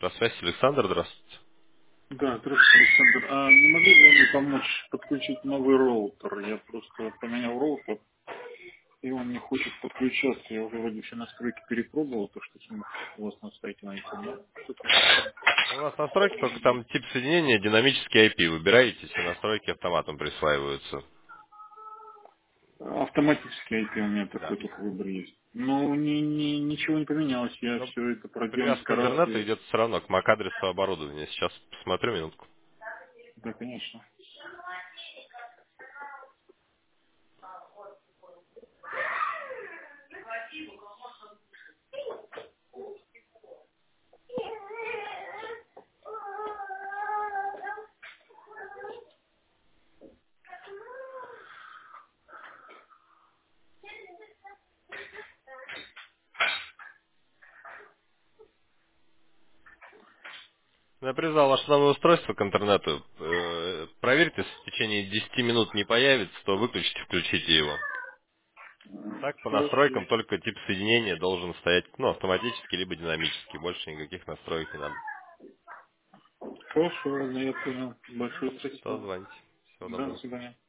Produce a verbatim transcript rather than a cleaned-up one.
Электросвязь, Александр, здравствуйте. Да, здравствуйте, Александр. А не могли бы вы мне помочь подключить новый роутер? Я просто поменял роутер, и он не хочет подключаться. Я уже вроде все настройки перепробовал, то, что смог у вас на сайте найти. Но что-то У нас настройки только там тип соединения, динамический ай пи. Выбираете, все настройки автоматом присваиваются. автоматически ай пи у меня Да. такой только выбор есть. Но ни- ни- ничего не поменялось. Я Но все это проделал привязка к несколько раз. интернету И... идет все равно к MAC-адресу оборудования. Сейчас посмотрю минутку. Да, конечно. Я привязал ваше новое устройство к интернету. Э, Проверьте, если в течение десяти минут не появится, то выключите, включите его. Так, по Хорошо. настройкам только тип соединения должен стоять, ну, автоматически, либо динамически. Больше никаких настроек не надо. Хорошо, ладно, я понял. Ну, Большое если что, спасибо. звоните. Всего Да, до доброго. свидания.